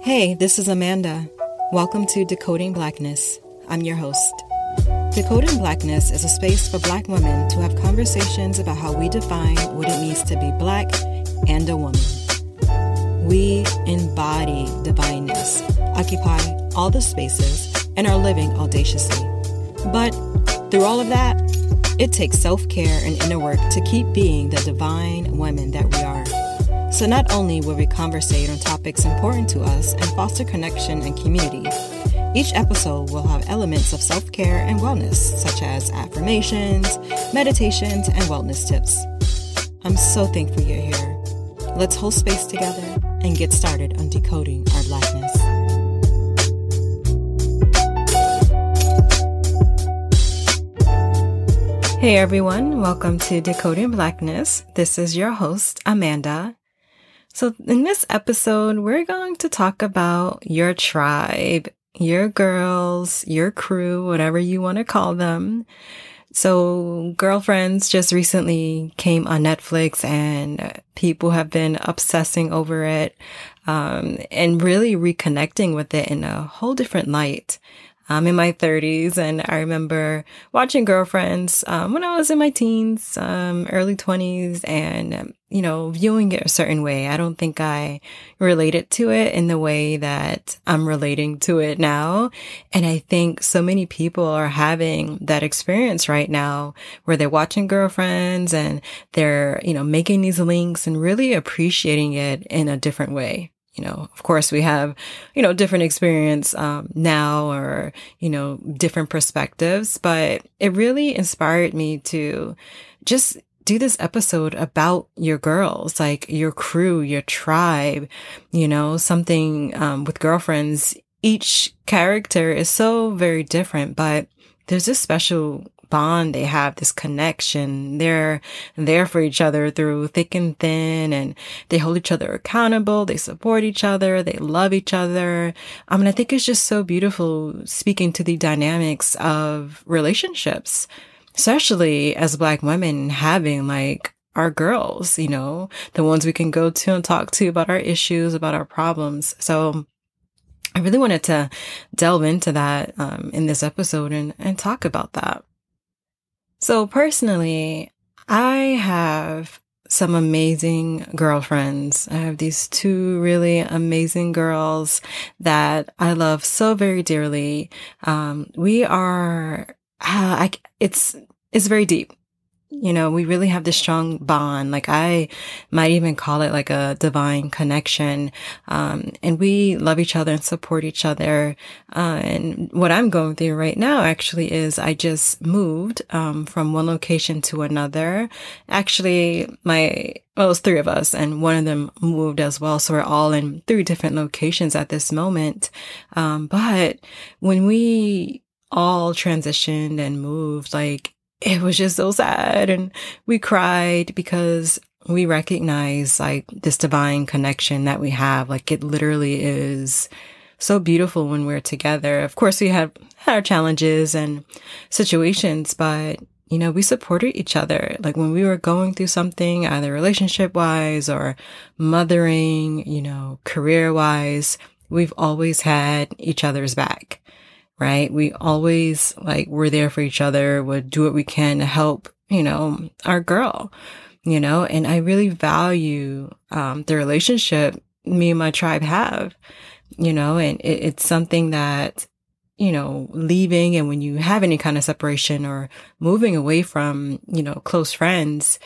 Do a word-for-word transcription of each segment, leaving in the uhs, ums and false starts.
Hey, this is Amanda. Welcome to Decoding Blackness. I'm your host. Decoding Blackness is a space for Black women to have conversations about how we define what it means to be Black and a woman. We embody divineness, occupy all the spaces, and are living audaciously. But through all of that, it takes self-care and inner work to keep being the divine women that we are. So not only will we conversate on topics important to us and foster connection and community, each episode will have elements of self-care and wellness, such as affirmations, meditations, and wellness tips. I'm so thankful you're here. Let's hold space together and get started on decoding our Blackness. Hey everyone, welcome to Decoding Blackness. This is your host, Amanda. So in this episode, we're going to talk about your tribe, your girls, your crew, whatever you want to call them. So Girlfriends just recently came on Netflix and people have been obsessing over it, um, and really reconnecting with it in a whole different light. I'm in my thirties and I remember watching Girlfriends um, when I was in my teens, um, early twenties, and, um, you know, viewing it a certain way. I don't think I related to it in the way that I'm relating to it now. And I think so many people are having that experience right now where they're watching Girlfriends and they're, you know, making these links and really appreciating it in a different way. You know, of course, we have, you know, different experience um, now or, you know, different perspectives, but it really inspired me to just do this episode about your girls, like your crew, your tribe, you know, something um, with Girlfriends. Each character is so very different, but there's this special bond they have, this connection. They're there for each other through thick and thin, and they hold each other accountable. They support each other. They love each other. I mean, I think it's just so beautiful speaking to the dynamics of relationships, especially as Black women having like our girls, you know, the ones we can go to and talk to about our issues, about our problems. So I really wanted to delve into that um, in this episode and, and talk about that. So personally, I have some amazing girlfriends. I have these two really amazing girls that I love so very dearly. Um, we are, uh, I, it's, it's very deep. You know, we really have this strong bond. Like I might even call it like a divine connection. Um, and we love each other and support each other. Uh, and what I'm going through right now actually is I just moved, um, from one location to another. Actually, my, well, it was three of us and one of them moved as well. So we're all in three different locations at this moment. Um, but when we all transitioned and moved, like, it was just so sad and we cried because we recognize like this divine connection that we have. Like it literally is so beautiful when we're together. Of course, we had, had our challenges and situations, but you know, we supported each other. Like when we were going through something, either relationship wise or mothering, you know, career wise, we've always had each other's back. Right? We always like, we're there for each other, would do what we can to help, you know, our girl, you know, and I really value, um, the relationship me and my tribe have, you know, and it, it's something that, you know, leaving and when you have any kind of separation or moving away from, you know, close friends,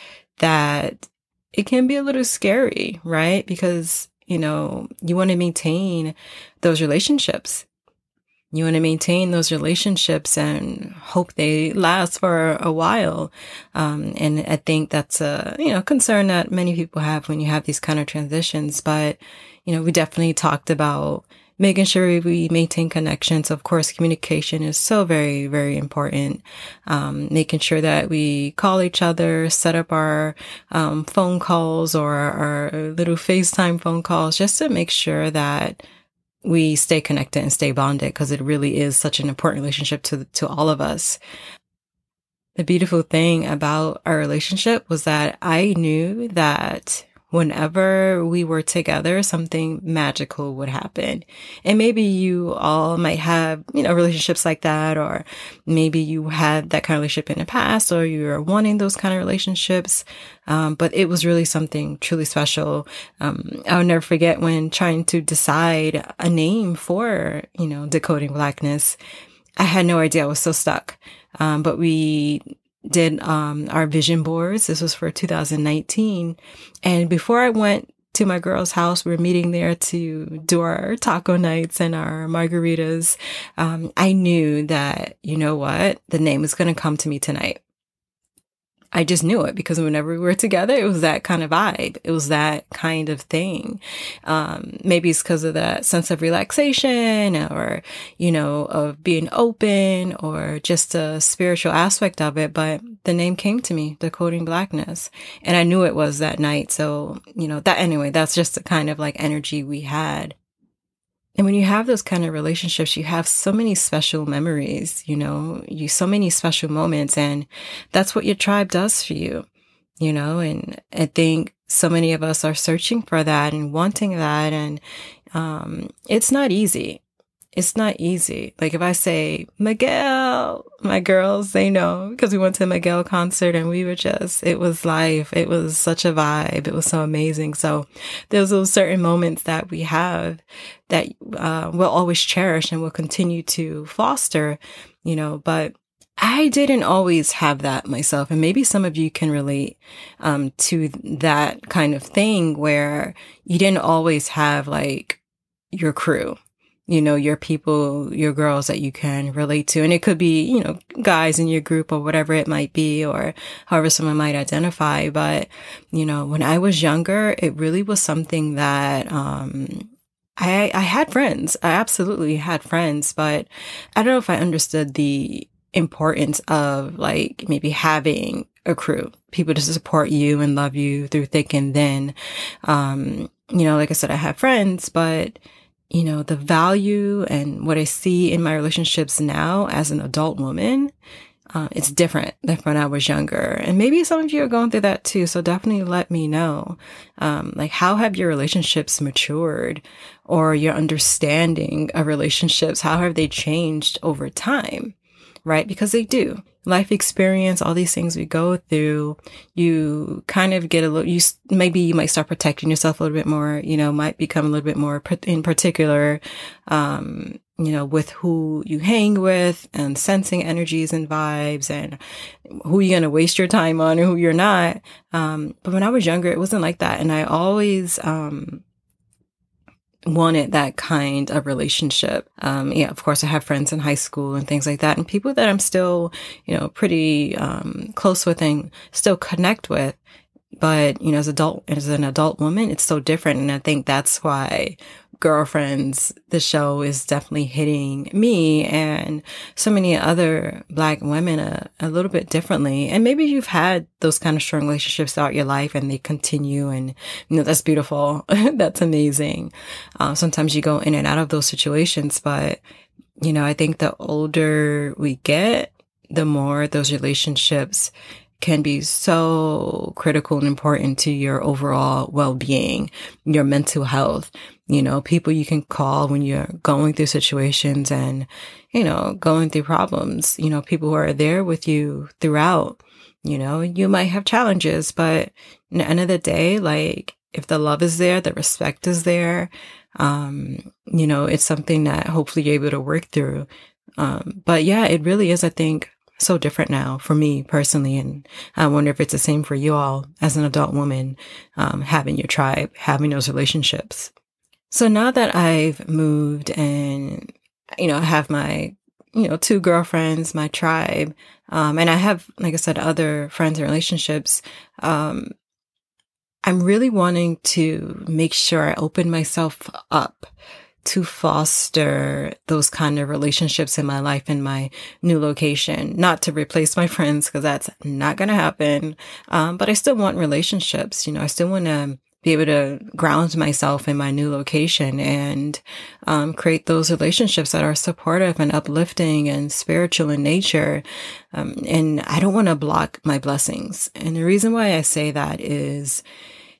that it can be a little scary, right? Because, you know, you want to maintain those relationships. You want to maintain those relationships and hope they last for a while. Um, and I think that's a, you know, concern that many people have when you have these kind of transitions. But, you know, we definitely talked about making sure we maintain connections. Of course, communication is so very, very important. Um, making sure that we call each other, set up our um, phone calls or our little FaceTime phone calls just to make sure that we stay connected and stay bonded, because it really is such an important relationship to to all of us. The beautiful thing about our relationship was that I knew that whenever we were together, something magical would happen. And maybe you all might have, you know, relationships like that, or maybe you had that kind of relationship in the past, or you're wanting those kind of relationships. Um, but it was really something truly special. Um, I'll never forget when trying to decide a name for, you know, Decoding Blackness. I had no idea. I was so stuck. Um, but we did um, our vision boards. This was for two thousand nineteen. And before I went to my girl's house, we were meeting there to do our taco nights and our margaritas. Um, I knew that, you know what, the name is going to come to me tonight. I just knew it because whenever we were together, it was that kind of vibe. It was that kind of thing. Um, maybe it's because of that sense of relaxation or, you know, of being open or just a spiritual aspect of it. But the name came to me, Decoding Blackness. And I knew it was that night. So, you know, that anyway, that's just the kind of like energy we had. And when you have those kind of relationships, you have so many special memories, you know, you so many special moments, and that's what your tribe does for you, you know, and I think so many of us are searching for that and wanting that. And um, it's not easy. It's not easy. Like if I say, Miguel, my girls, they know because we went to the Miguel concert and we were just, it was life. It was such a vibe. It was so amazing. So there's those certain moments that we have that uh, we'll always cherish and will continue to foster, you know, but I didn't always have that myself. And maybe some of you can relate um, to that kind of thing where you didn't always have like your crew. You know, your people, your girls that you can relate to. And it could be, you know, guys in your group or whatever it might be, or however someone might identify. But, you know, when I was younger, it really was something that, um, I, I had friends. I absolutely had friends, but I don't know if I understood the importance of like maybe having a crew, people to support you and love you through thick and thin. Um, you know, like I said, I have friends, but you know, the value and what I see in my relationships now as an adult woman, uh, it's different than when I was younger. And maybe some of you are going through that too. So definitely let me know. Um, like how have your relationships matured, or your understanding of relationships? How have they changed over time? Right? Because they do. Life experience, all these things we go through, you kind of get a little, you maybe you might start protecting yourself a little bit more, you know, might become a little bit more in particular, um, you know, with who you hang with and sensing energies and vibes and who you're going to waste your time on and who you're not. Um, but when I was younger, it wasn't like that. And I always, um, wanted that kind of relationship. Um, yeah, of course I have friends in high school and things like that, and people that I'm still, you know, pretty, um, close with and still connect with. But, you know, as adult, as an adult woman, it's so different. And I think that's why Girlfriends, the show, is definitely hitting me and so many other Black women a, a little bit differently. And maybe you've had those kind of strong relationships throughout your life and they continue, and, you know, that's beautiful. That's amazing. Uh, sometimes you go in and out of those situations, but, you know, I think the older we get, the more those relationships can be so critical and important to your overall well-being, your mental health, you know, people you can call when you're going through situations and, you know, going through problems, you know, people who are there with you throughout. You know, you might have challenges, but at the end of the day, like, if the love is there, the respect is there, um, you know, it's something that hopefully you're able to work through. Um, but yeah, it really is, I think, so different now for me personally. And I wonder if it's the same for you all as an adult woman, um, having your tribe, having those relationships. So now that I've moved and, you know, I have my, you know, two girlfriends, my tribe, um, and I have, like I said, other friends and relationships, um, I'm really wanting to make sure I open myself up to foster those kind of relationships in my life in my new location, not to replace my friends, because that's not going to happen. Um, but I still want relationships. You know, I still want to be able to ground myself in my new location and um, create those relationships that are supportive and uplifting and spiritual in nature. Um, and I don't want to block my blessings. And the reason why I say that is,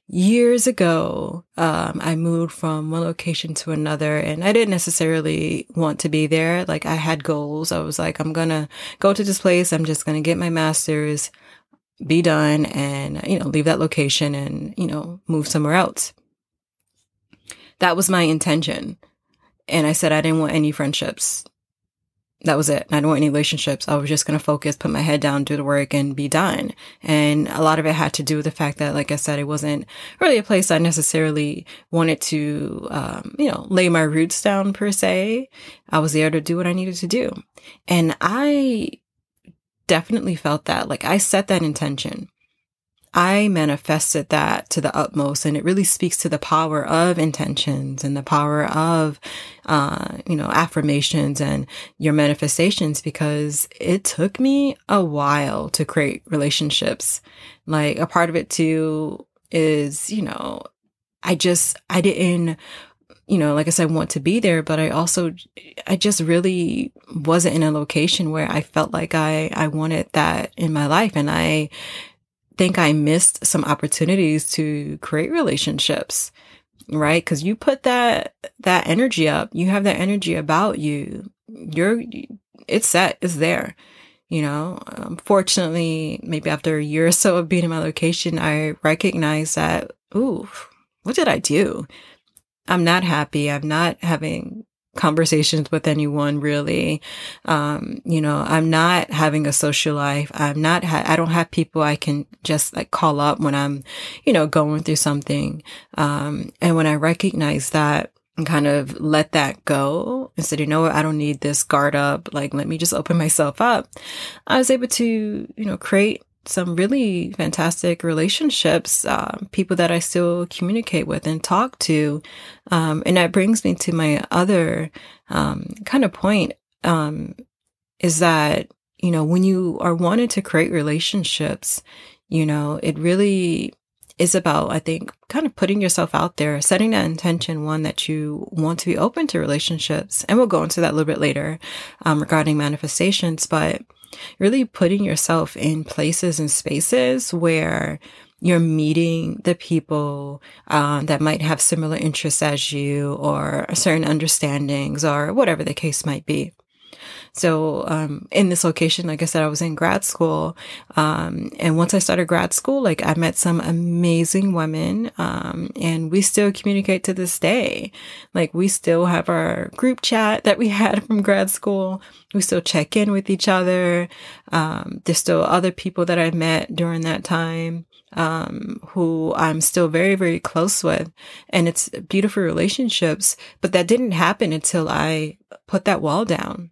years ago, um, I moved from one location to another, and I didn't necessarily want to be there. Like, I had goals. I was like, I'm going to go to this place. I'm just going to get my master's, be done, and, you know, leave that location and, you know, move somewhere else. That was my intention. And I said I didn't want any friendships. That was it. I didn't want any relationships. I was just going to focus, put my head down, do the work, and be done. And a lot of it had to do with the fact that, like I said, it wasn't really a place I necessarily wanted to, um, you know, lay my roots down per se. I was there to do what I needed to do. And I definitely felt that. Like, I set that intention. I manifested that to the utmost, and it really speaks to the power of intentions and the power of, uh, you know, affirmations and your manifestations, because it took me a while to create relationships. Like, a part of it too is, you know, I just, I didn't, you know, like I said, want to be there, but I also, I just really wasn't in a location where I felt like I, I wanted that in my life. And I think I missed some opportunities to create relationships, right? Because you put that that energy up, you have that energy about you. You're, it's set, it's there. You know, unfortunately, maybe after a year or so of being in my location, I recognized that, ooh, what did I do? I'm not happy. I'm not having conversations with anyone really. Um, you know, I'm not having a social life. I'm not, ha- I don't have people I can just like call up when I'm, you know, going through something. Um, and when I recognize that and kind of let that go and said, you know what, I don't need this guard up. Like, let me just open myself up. I was able to, you know, create some really fantastic relationships, uh, people that I still communicate with and talk to. Um, and that brings me to my other um, kind of point, um, is that, you know, when you are wanting to create relationships, you know, it really is about, I think, kind of putting yourself out there, setting that intention, one, that you want to be open to relationships. And we'll go into that a little bit later um, regarding manifestations, but really putting yourself in places and spaces where you're meeting the people um, that might have similar interests as you, or certain understandings, or whatever the case might be. So um, in this location, like I said, I was in grad school. Um, and once I started grad school, like I met some amazing women, um, and we still communicate to this day. Like, we still have our group chat that we had from grad school. We still check in with each other. Um, there's still other people that I met during that time, um, who I'm still very, very close with. And it's beautiful relationships, but that didn't happen until I put that wall down.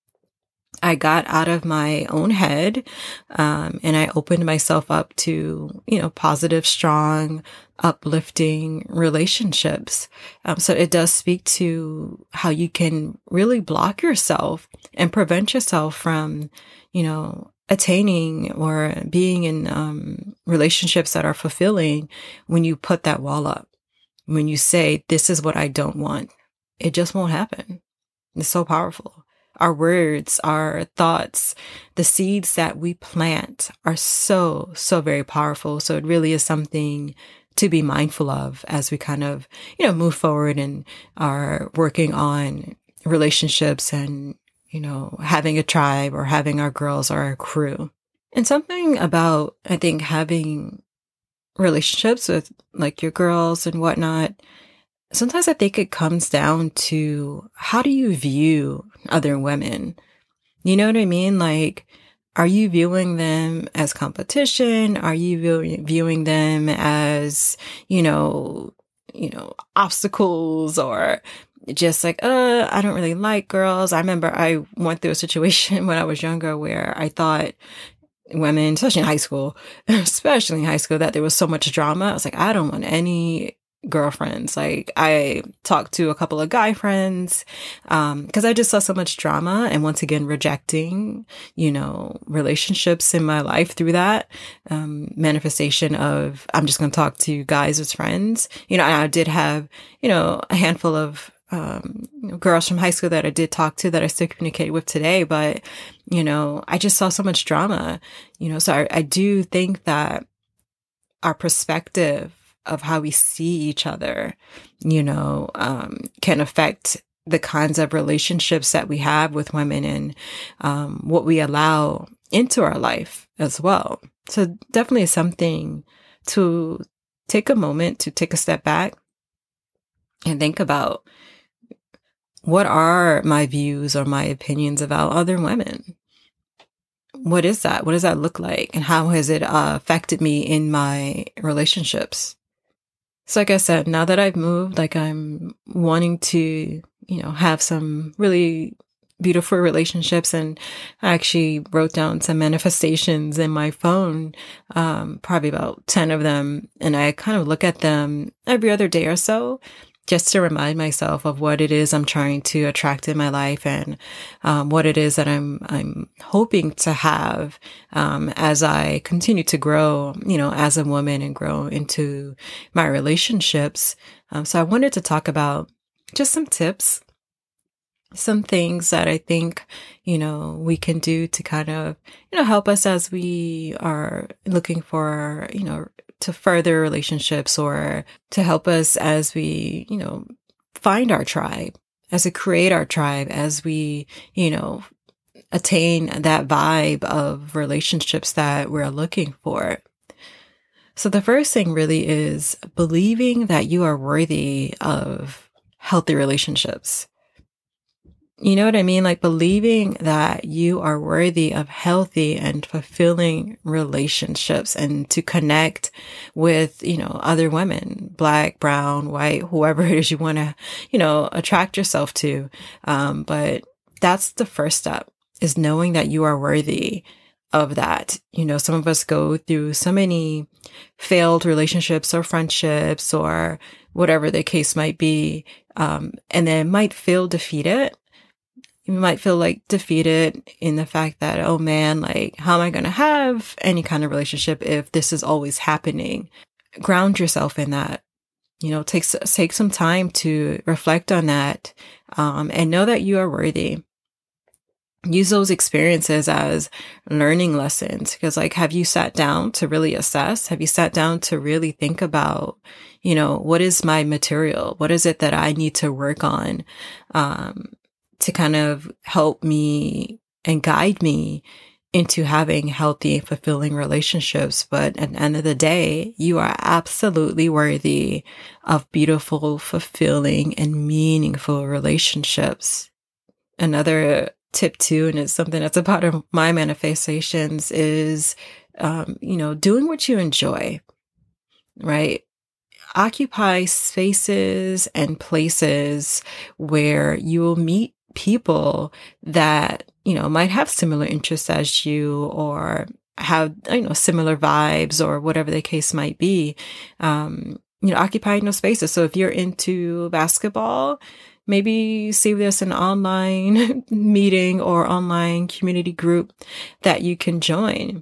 I got out of my own head, um, and I opened myself up to, you know, positive, strong, uplifting relationships. Um, so it does speak to how you can really block yourself and prevent yourself from, you know, attaining or being in um, relationships that are fulfilling when you put that wall up. When you say, this is what I don't want, it just won't happen. It's so powerful. Our words, our thoughts, the seeds that we plant are so, so very powerful. So it really is something to be mindful of as we kind of, you know, move forward and are working on relationships and, you know, having a tribe or having our girls or our crew. And something about, I think, having relationships with like your girls and whatnot, sometimes I think it comes down to, how do you view other women? You know what I mean? Like, are you viewing them as competition? Are you view- viewing them as, you know, you know, obstacles, or just like, uh, I don't really like girls. I remember I went through a situation when I was younger where I thought women, especially in high school, especially in high school, that there was so much drama. I was like, I don't want any girlfriends. Like, I talked to a couple of guy friends, um, because I just saw so much drama, and once again, rejecting, you know, relationships in my life through that, um, manifestation of, I'm just going to talk to guys as friends. You know, I did have, you know, a handful of, um, you know, girls from high school that I did talk to that I still communicate with today, but, you know, I just saw so much drama, you know, so I, I do think that our perspective of how we see each other, you know, um, can affect the kinds of relationships that we have with women and um, what we allow into our life as well. So definitely something to take a moment to take a step back and think about, what are my views or my opinions about other women? What is that? What does that look like? And how has it uh, affected me in my relationships? So like I said, now that I've moved, like I'm wanting to, you know, have some really beautiful relationships. And I actually wrote down some manifestations in my phone, um, probably about ten of them. And I kind of look at them every other day or so, just to remind myself of what it is I'm trying to attract in my life, and um, what it is that I'm I'm hoping to have um, as I continue to grow, you know, as a woman and grow into my relationships. Um, so I wanted to talk about just some tips, some things that I think, you know, we can do to kind of, you know, help us as we are looking for, you know, to further relationships, or to help us as we, you know, find our tribe, as we create our tribe, as we, you know, attain that vibe of relationships that we're looking for. So the first thing really is believing that you are worthy of healthy relationships. You know what I mean? Like believing that you are worthy of healthy and fulfilling relationships, and to connect with, you know, other women, black, brown, white, whoever it is you want to, you know, attract yourself to. Um, but that's the first step, is knowing that you are worthy of that. You know, some of us go through so many failed relationships or friendships or whatever the case might be. Um, and then might feel defeated. You might feel like defeated in the fact that, oh man, like, how am I going to have any kind of relationship if this is always happening? Ground yourself in that. You know, take, take some time to reflect on that, um, and know that you are worthy. Use those experiences as learning lessons, because like, have you sat down to really assess? Have you sat down to really think about, you know, what is my material? What is it that I need to work on? Um, to kind of help me and guide me into having healthy and fulfilling relationships. But at the end of the day, you are absolutely worthy of beautiful, fulfilling, and meaningful relationships. Another tip too, and it's something that's a part of my manifestations, is, um, you know, doing what you enjoy, right? Occupy spaces and places where you will meet people that, you know, might have similar interests as you, or have, you know, similar vibes, or whatever the case might be. Um, you know, occupying those spaces. So if you're into basketball, maybe see if there's an online meeting or online community group that you can join.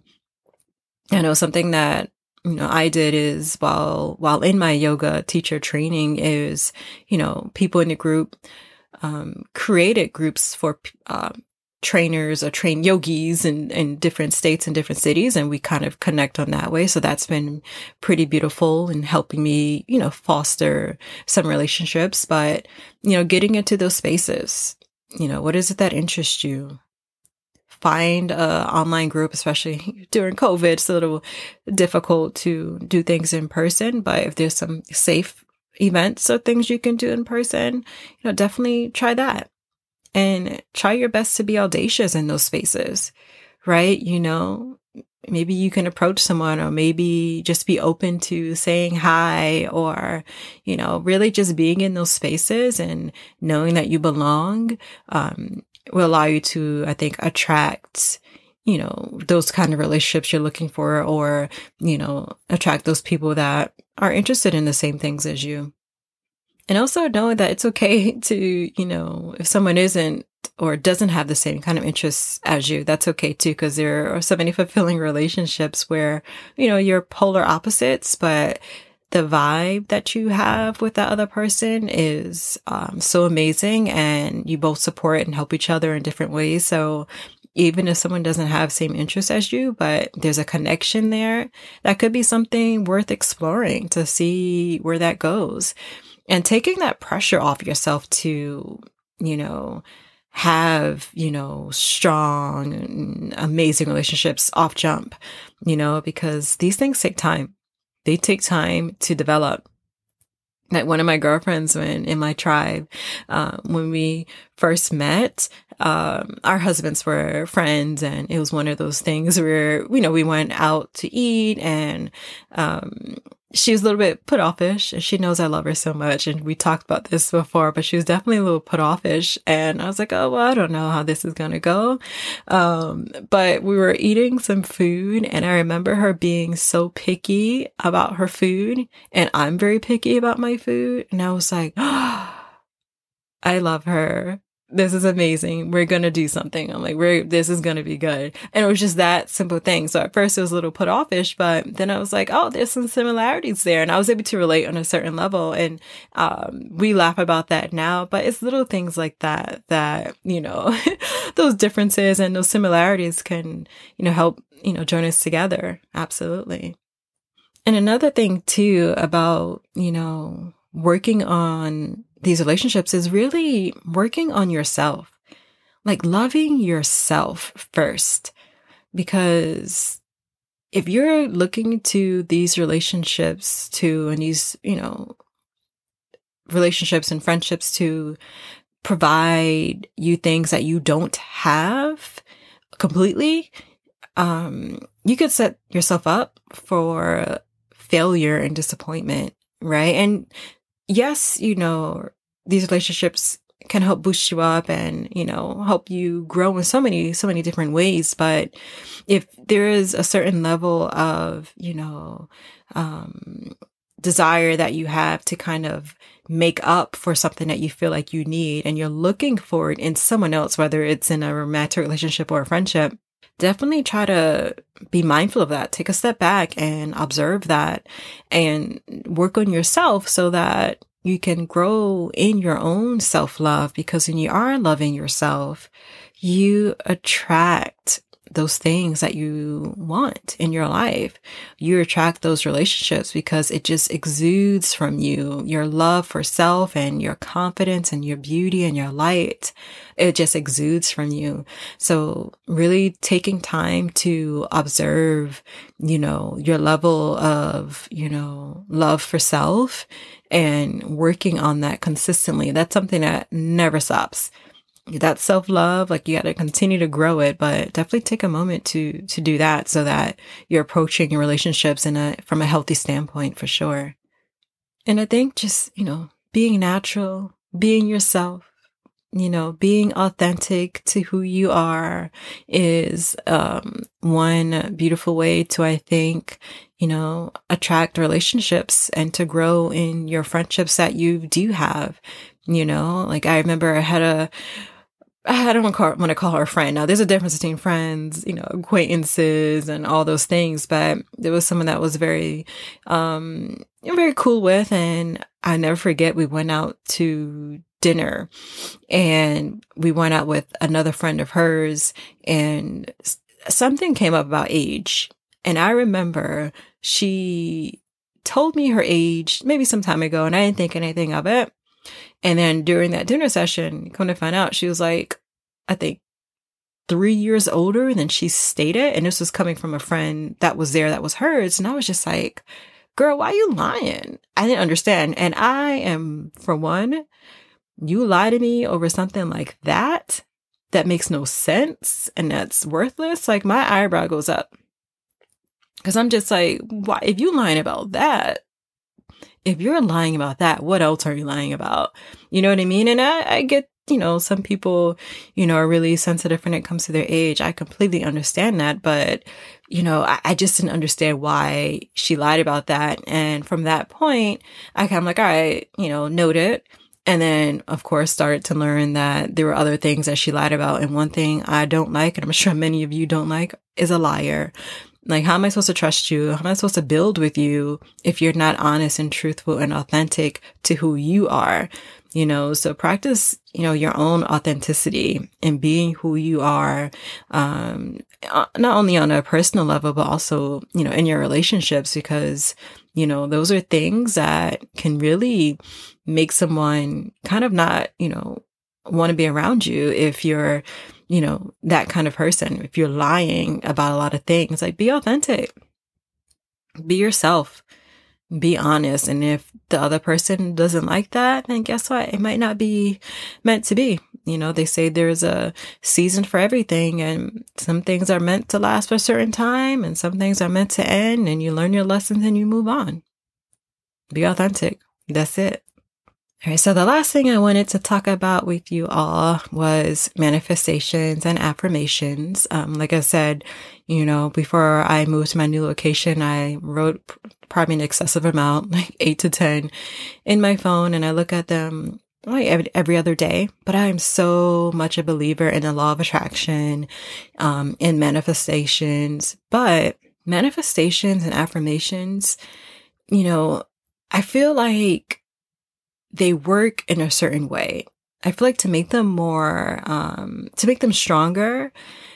I know something that, you know, I did is while, while in my yoga teacher training is, you know, people in the group, um, created groups for, uh, trainers or trained yogis in, in different states and different cities. And we kind of connect on that way. So that's been pretty beautiful and helping me, you know, foster some relationships. But, you know, getting into those spaces, you know, what is it that interests you? Find a online group, especially during COVID. It's a little difficult to do things in person, but if there's some safe events or things you can do in person, you know, definitely try that. And try your best to be audacious in those spaces, right? You know, maybe you can approach someone, or maybe just be open to saying hi, or, you know, really just being in those spaces and knowing that you belong, um, will allow you to, I think, attract, you know, those kind of relationships you're looking for, or, you know, attract those people that are interested in the same things as you. And also know that it's okay to, you know, if someone isn't or doesn't have the same kind of interests as you, that's okay too, because there are so many fulfilling relationships where, you know, you're polar opposites, but the vibe that you have with that other person is um, so amazing, and you both support and help each other in different ways. So even if someone doesn't have same interests as you, but there's a connection there, that could be something worth exploring to see where that goes. And taking that pressure off yourself to, you know, have, you know, strong, amazing relationships off jump, you know, because these things take time. They take time to develop. Like one of my girlfriends when in my tribe, um, when we first met, um, our husbands were friends, and it was one of those things where, you know, we went out to eat, and um, she was a little bit put offish, and she knows I love her so much. And we talked about this before, but she was definitely a little put offish. And I was like, oh, well, I don't know how this is going to go. Um, but we were eating some food, and I remember her being so picky about her food, and I'm very picky about my food. And I was like, oh, I love her. This is amazing. We're going to do something. I'm like, we're, this is going to be good. And it was just that simple thing. So at first it was a little put offish, but then I was like, oh, there's some similarities there. And I was able to relate on a certain level. And, um, we laugh about that now, but it's little things like that, that, you know, those differences and those similarities can, you know, help, you know, join us together. Absolutely. And another thing too about, you know, working on these relationships is really working on yourself, like loving yourself first. Because if you're looking to these relationships to, and these, you know, relationships and friendships to provide you things that you don't have completely, um, you could set yourself up for failure and disappointment, right? And yes, you know, these relationships can help boost you up and, you know, help you grow in so many, so many different ways. But if there is a certain level of, you know, um, desire that you have to kind of make up for something that you feel like you need, and you're looking for it in someone else, whether it's in a romantic relationship or a friendship, definitely try to be mindful of that. Take a step back and observe that and work on yourself so that you can grow in your own self-love. Because when you are loving yourself, you attract those things that you want in your life. You attract those relationships because it just exudes from you, your love for self and your confidence and your beauty and your light. It just exudes from you. So really taking time to observe, you know, your level of, you know, love for self and working on that consistently. That's something that never stops. That self-love, like you got to continue to grow it, but definitely take a moment to, to do that so that you're approaching your relationships in a, from a healthy standpoint for sure. And I think just, you know, being natural, being yourself, you know, being authentic to who you are is, um, one beautiful way to, I think, you know, attract relationships and to grow in your friendships that you do have, you know, like I remember I had a, I don't want to, call, want to call her a friend. Now, there's a difference between friends, you know, acquaintances and all those things. But there was someone that was very, um, very cool with. And I never forget, we went out to dinner and we went out with another friend of hers, and something came up about age. And I remember she told me her age maybe some time ago, and I didn't think anything of it. And then during that dinner session, come to find out, she was like, I think three years older than she stated. And this was coming from a friend that was there that was hers. And I was just like, girl, why are you lying? I didn't understand. And I am, for one, you lie to me over something like that, that makes no sense and that's worthless. Like my eyebrow goes up. Because I'm just like, why? If you lying about that, if you're lying about that, what else are you lying about? You know what I mean? And I, I get, you know, some people, you know, are really sensitive when it comes to their age. I completely understand that. But, you know, I, I just didn't understand why she lied about that. And from that point, I kind of like, all right, you know, note it. And then, of course, started to learn that there were other things that she lied about. And one thing I don't like, and I'm sure many of you don't like, is a liar. Like, how am I supposed to trust you? How am I supposed to build with you if you're not honest and truthful and authentic to who you are? You know, so practice, you know, your own authenticity and being who you are, um, not only on a personal level, but also, you know, in your relationships, because, you know, those are things that can really make someone kind of not, you know, want to be around you if you're, you know, that kind of person. If you're lying about a lot of things, like, be authentic, be yourself. Be honest. And if the other person doesn't like that, then guess what? It might not be meant to be. You know, they say there's a season for everything, and some things are meant to last for a certain time and some things are meant to end, and you learn your lessons and you move on. Be authentic. That's it. All right. So the last thing I wanted to talk about with you all was manifestations and affirmations. Um, like I said, you know, before I moved to my new location, I wrote probably an excessive amount, like eight to ten in my phone. And I look at them like every, every other day. But I am so much a believer in the law of attraction, um, in manifestations. But manifestations and affirmations, you know, I feel like they work in a certain way. I feel like to make them more, um, to make them stronger,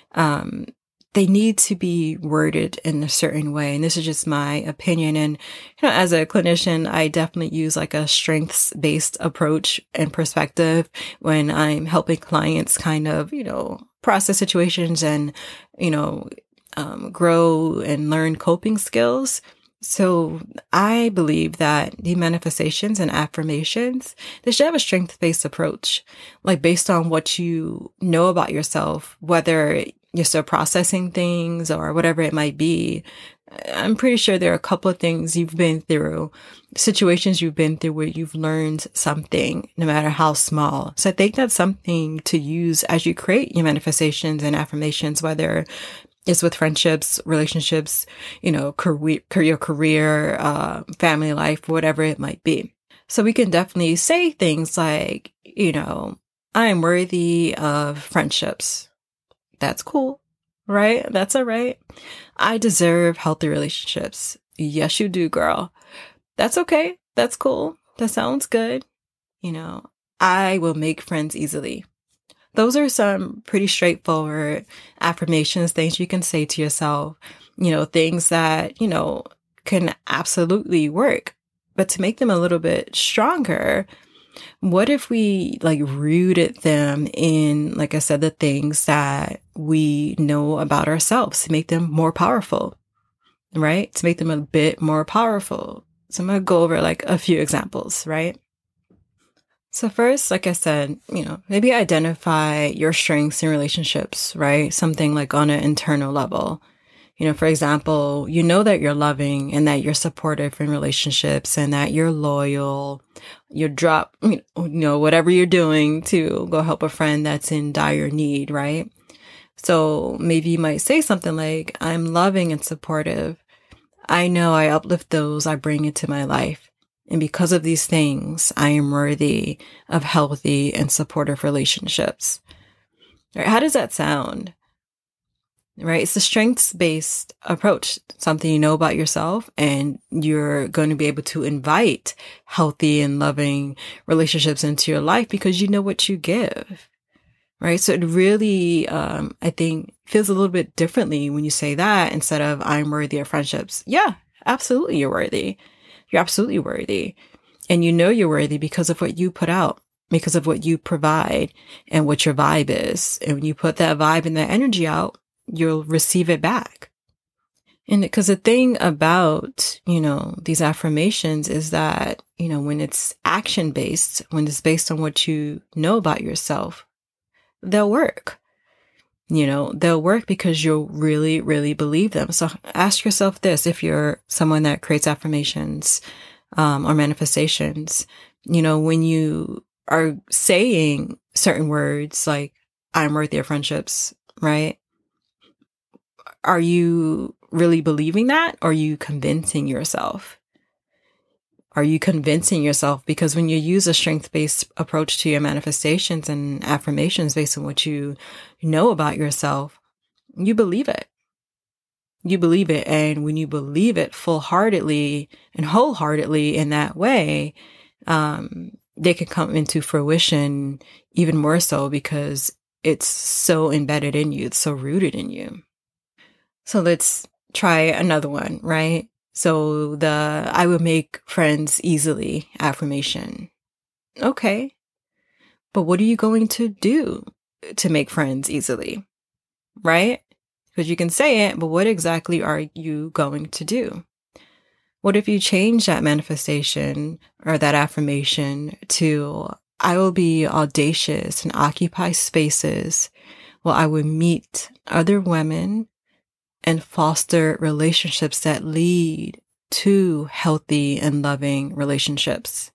um, they need to be worded in a certain way. And this is just my opinion. And, you know, as a clinician, I definitely use like a strengths-based approach and perspective when I'm helping clients kind of, you know, process situations and, you know, um, grow and learn coping skills. So I believe that the manifestations and affirmations, they should have a strength-based approach, like based on what you know about yourself, whether you're still processing things or whatever it might be. I'm pretty sure there are a couple of things you've been through, situations you've been through where you've learned something, no matter how small. So I think that's something to use as you create your manifestations and affirmations, whether it's with friendships, relationships, you know, career, career, career, uh, family life, whatever it might be. So we can definitely say things like, you know, I am worthy of friendships. That's cool, right? That's all right. I deserve healthy relationships. Yes, you do, girl. That's okay. That's cool. That sounds good. You know, I will make friends easily. Those are some pretty straightforward affirmations, things you can say to yourself, you know, things that, you know, can absolutely work. But to make them a little bit stronger, what if we like rooted them in, like I said, the things that we know about ourselves to make them more powerful, right? To make them a bit more powerful. So I'm going to go over like a few examples, right? So first, like I said, you know, maybe identify your strengths in relationships, right? Something like on an internal level. You know, for example, you know that you're loving and that you're supportive in relationships and that you're loyal. You drop, you know, whatever you're doing to go help a friend that's in dire need, right? So maybe you might say something like, I'm loving and supportive. I know I uplift those I bring into my life. And because of these things, I am worthy of healthy and supportive relationships. Right? How does that sound? Right? It's a strengths-based approach, something you know about yourself, and you're going to be able to invite healthy and loving relationships into your life because you know what you give. Right? So it really, um, I think, feels a little bit differently when you say that instead of I'm worthy of friendships. Yeah, absolutely, you're worthy. You're absolutely worthy. And you know you're worthy because of what you put out, because of what you provide and what your vibe is. And when you put that vibe and that energy out, you'll receive it back. And because the thing about, you know, these affirmations is that, you know, when it's action based, when it's based on what you know about yourself, they'll work. You know, they'll work because you'll really, really believe them. So ask yourself this, if you're someone that creates affirmations um, or manifestations, you know, when you are saying certain words like, I'm worthy of friendships, right? Are you really believing that? Or are you convincing yourself? Are you convincing yourself? Because when you use a strength-based approach to your manifestations and affirmations based on what you know about yourself, you believe it. you believe it. And when you believe it full-heartedly and wholeheartedly in that way, um, they can come into fruition even more so because it's so embedded in you. It's so rooted in you. So let's try another one, right? So the I will make friends easily affirmation. Okay. But what are you going to do to make friends easily? Right? Because you can say it, but what exactly are you going to do? What if you change that manifestation or that affirmation to, I will be audacious and occupy spaces where I will meet other women and foster relationships that lead to healthy and loving relationships.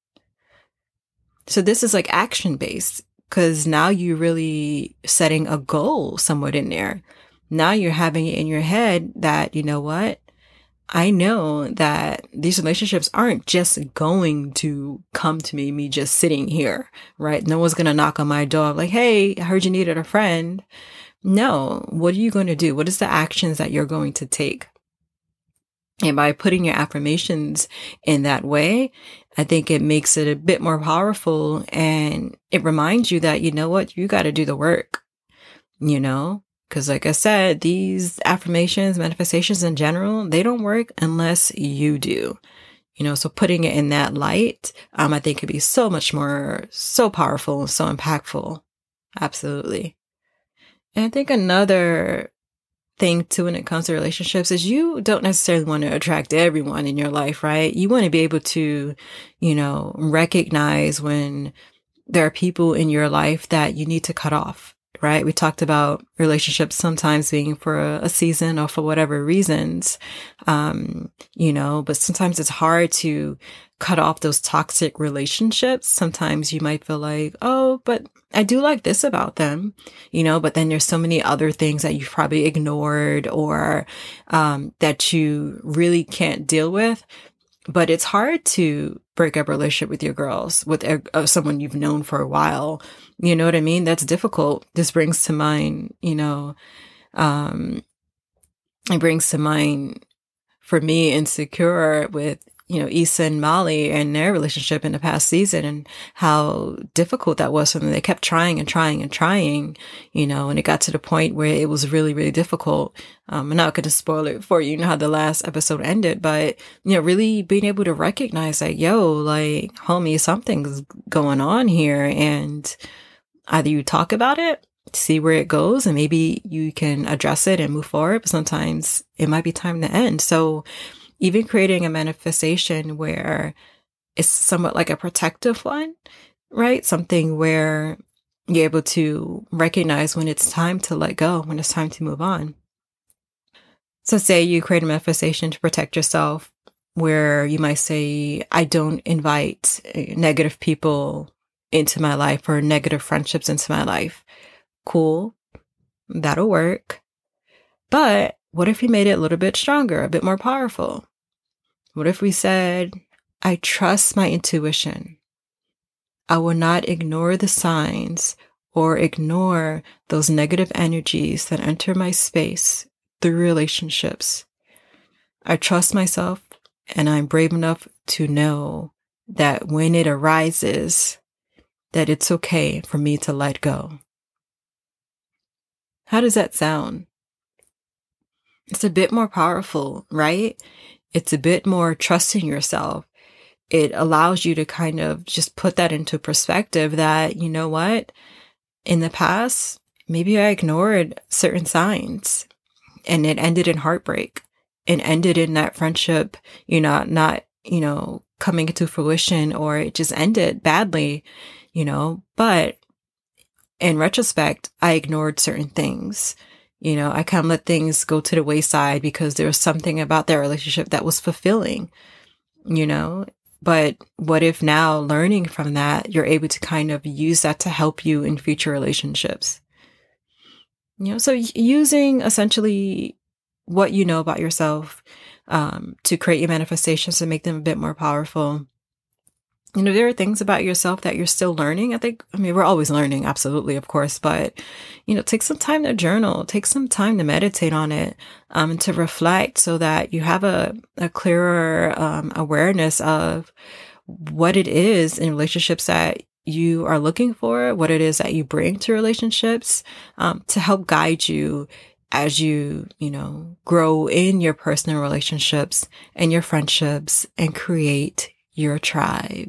So this is like action based because now you're really setting a goal somewhat in there. Now you're having it in your head that, you know what? I know that these relationships aren't just going to come to me, me just sitting here, right? No one's going to knock on my door like, hey, I heard you needed a friend. No, what are you going to do? What is the actions that you're going to take? And by putting your affirmations in that way, I think it makes it a bit more powerful and it reminds you that, you know what, you got to do the work, you know? Because like I said, these affirmations, manifestations in general, they don't work unless you do. You know, so putting it in that light, um, I think could be so much more, so powerful and so impactful. Absolutely. And I think another thing too when it comes to relationships is you don't necessarily want to attract everyone in your life, right? You want to be able to, you know, recognize when there are people in your life that you need to cut off. Right? We talked about relationships sometimes being for a, a season or for whatever reasons, um, you know, but sometimes it's hard to cut off those toxic relationships. Sometimes you might feel like, oh, but I do like this about them, you know, but then there's so many other things that you've probably ignored or um, that you really can't deal with. But it's hard to break up a relationship with your girls, with uh, someone you've known for a while. You know what I mean? That's difficult. This brings to mind, you know, um, it brings to mind for me Insecure with, you know, Issa and Molly and their relationship in the past season and how difficult that was for them. They kept trying and trying and trying, you know, and it got to the point where it was really, really difficult. Um, I'm not going to spoil it for you. You know how the last episode ended, but, you know, really being able to recognize like, yo, like, homie, something's going on here. And either you talk about it, see where it goes, and maybe you can address it and move forward. But sometimes it might be time to end. So even creating a manifestation where it's somewhat like a protective one, right? Something where you're able to recognize when it's time to let go, when it's time to move on. So say you create a manifestation to protect yourself where you might say, I don't invite negative people into my life or negative friendships into my life. Cool. That'll work. But what if we made it a little bit stronger, a bit more powerful? What if we said, I trust my intuition. I will not ignore the signs or ignore those negative energies that enter my space through relationships. I trust myself and I'm brave enough to know that when it arises, that it's okay for me to let go. How does that sound? It's a bit more powerful, right? It's a bit more trusting yourself. It allows you to kind of just put that into perspective that, you know what, in the past, maybe I ignored certain signs and it ended in heartbreak. It ended in that friendship, you know, not, you know, coming into fruition, or it just ended badly, you know, but in retrospect, I ignored certain things. You know, I kind of let things go to the wayside because there was something about that relationship that was fulfilling, you know. But what if now, learning from that, you're able to kind of use that to help you in future relationships? You know, so using essentially what you know about yourself um, to create your manifestations and make them a bit more powerful. you know, there are things about yourself that you're still learning. I think, I mean, we're always learning, absolutely, of course, but, you know, take some time to journal, take some time to meditate on it, um, and to reflect so that you have a, a clearer, um, awareness of what it is in relationships that you are looking for, what it is that you bring to relationships, um, to help guide you as you, you know, grow in your personal relationships and your friendships and create your tribe.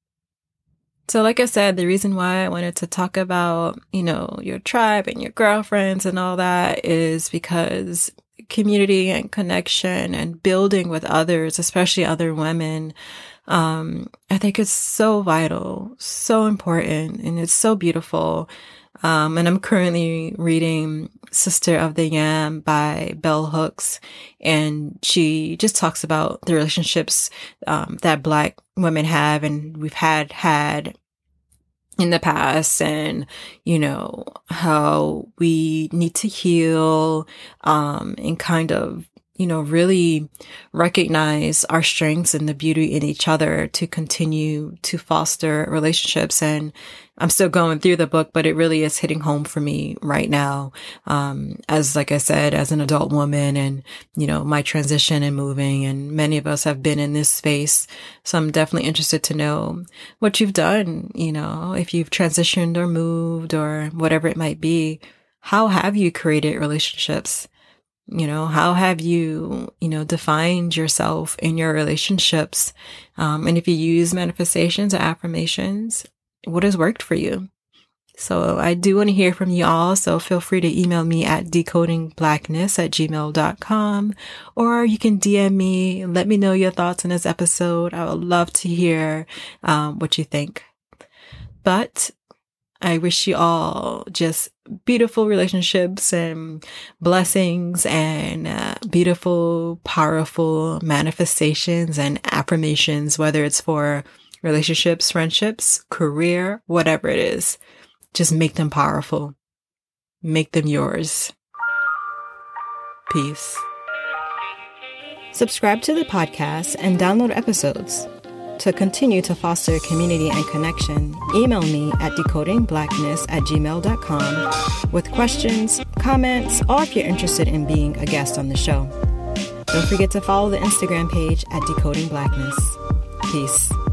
So like I said, the reason why I wanted to talk about, you know, your tribe and your girlfriends and all that is because community and connection and building with others, especially other women, um, I think it's so vital, so important, and it's so beautiful. Um, and I'm currently reading Sister of the Yam by Bell Hooks, and she just talks about the relationships um, that Black women have and we've had had in the past, and, you know, how we need to heal um, and kind of, you know, really recognize our strengths and the beauty in each other to continue to foster relationships. And I'm still going through the book, but it really is hitting home for me right now. Um, as, like I said, as an adult woman and, you know, my transition and moving, and many of us have been in this space. So I'm definitely interested to know what you've done, you know, if you've transitioned or moved or whatever it might be. How have you created relationships? You know, how have you, you know, defined yourself in your relationships? Um, and if you use manifestations or affirmations, what has worked for you? So I do want to hear from you all. So feel free to email me at decoding blackness at gmail dot com, or you can D M me and let me know your thoughts on this episode. I would love to hear um, what you think. But I wish you all just beautiful relationships and blessings and uh, beautiful, powerful manifestations and affirmations, whether it's for relationships, friendships, career, whatever it is. Just make them powerful. Make them yours. Peace. Subscribe to the podcast and download episodes. To continue to foster community and connection, email me at decoding blackness at gmail dot com with questions, comments, or if you're interested in being a guest on the show. Don't forget to follow the Instagram page at Decoding Blackness. Peace.